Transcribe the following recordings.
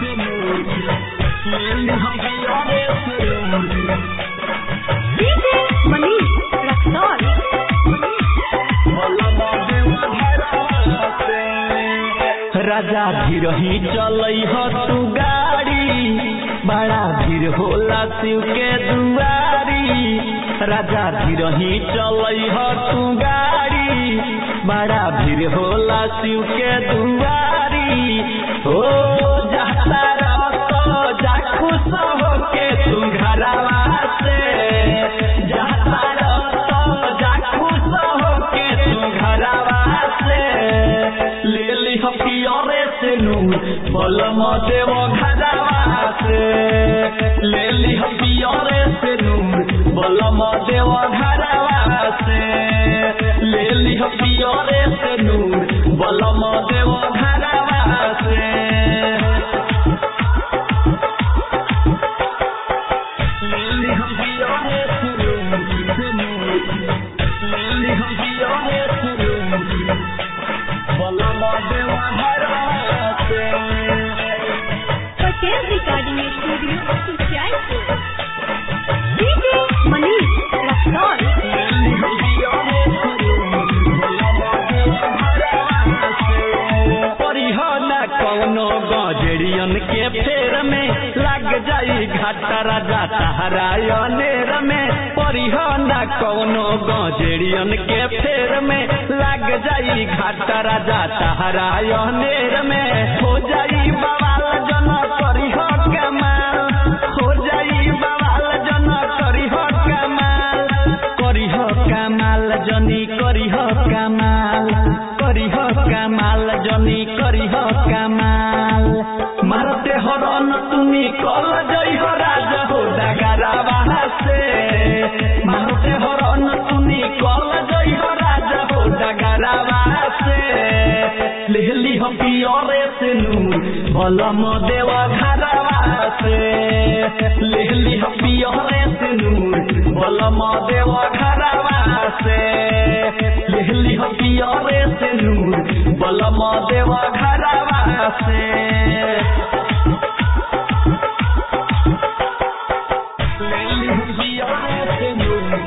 राजा धीर ही चलई हो तू गाड़ी, बड़ा भीड़ होला शिव के दुआरी। राजा धीर ही चलई हो तू गाड़ी, बड़ा भीड़ होला शिव के दुआरी। ओ जाता रहो जा खुश होके तू घरवा से, जाता रहो जा खुश होके तू घरवा से। ले ली पियरे से नूर बलम देव घरवा से, ले ली पियरे से नूर बलम देव घरवा से, ले ली पियरे से नूर बलम देव घरवा से। ले ली पियरे से नूर, ले ली पियरे से नूर बलम देव घरवा से। Patel recording studio Jaipur. DJ Manish Raxaul. परिहना कौनो गजरियन के फेर में लग जाई घाटा राजा तहरायनेर में। परिहना कौनो गजरियन के फेर में लग जाई घाटा राजा तहरायनेर में। हो जाई बवाल जन करी हो कमाल, हो जाई बवाल जन करी हो कमाल, करी हो कमाल जनी करी हो कमाल, करी हो कमाल जनी करी हो कमाल। मारते हरन तुनी कल जई हो राजा हो डगरवा से, मारते हरन तुनी कल जई हो राजा हो डगरवा से। लेहली हम पियरे से नूर बलम देव घरवा से, लेहली हम पियरे से नूर बलम देव घरवा से, लेहली हम पियरे से नूर बलम देव घरवा से। लेहली हम पियरे से नूर,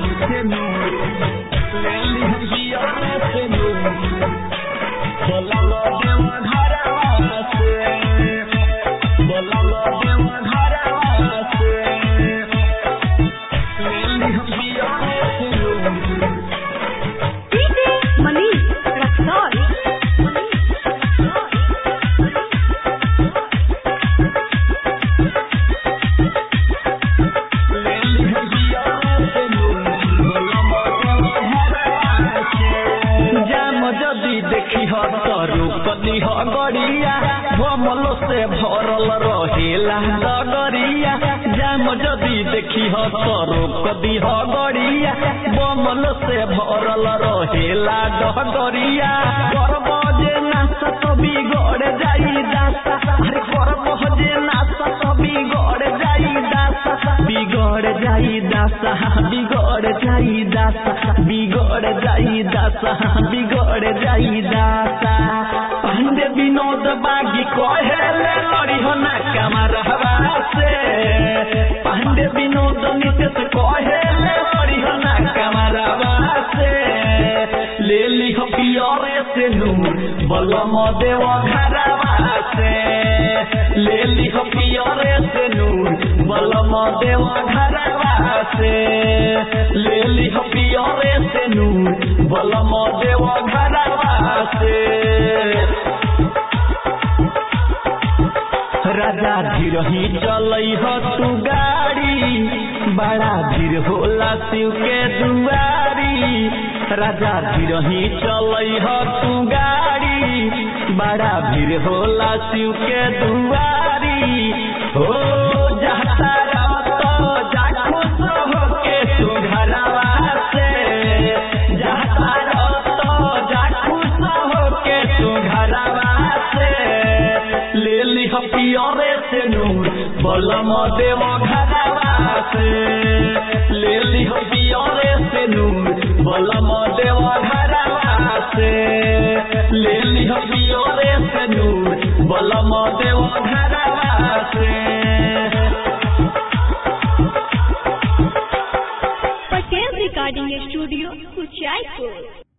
लेहली हम पियरे से नूर बलम देव घरवा से, बलम देव घरवा से। लेहली हम पियरे से नूर। डीजे मनीष रक्सौल। देखी हो तरुपति हो गड़िया, भमल से भरल रहेला डगरिया। जाम जदि देखी हो तरुपति हो गड़िया, भमल से भरल रहेला डगरिया। करब जे नासा तो बिगड़ जाई दासा, अरे करब जे नासा तो बिगड़ जाई दासा, बिगड़ जाई दासा, बिगड़ जाई दासा, बिगड़ जाई दासा, बिगड़ जाई दासा। पांडे विनोद बागी कहेले लड़ी हो ना कमरवा से, पांडे विनोद नितेश कहेले लड़ी हो ना कमरवा से। ले ली हो पियरे से नूर बलम देव घरवा से, ले ली हो पियरे से नूर बलम देव घरवा से, ले ली हो पियरे से नूर बलम देव घरवा से। राजा धीर ही चलई हो तू गाड़ी, बड़ा भीड़ होला शिव के दुआरी। राजा धीर ही चलई हो तू गाड़ी, बड़ा भीड़ होला शिव के दुआरी। हो जाता रहो जा खुश होके तू घरवा से, जाता रहो जा खुश होके तू घरवा से। ले ली पियरे से नूर बलम देव घरवा से, ले ली पियरे से नूर बलम देव घरवा से, ले ली पियरे से नूर बलम देव घरवा रिकॉर्डिंग स्टूडियो कुचायपुर।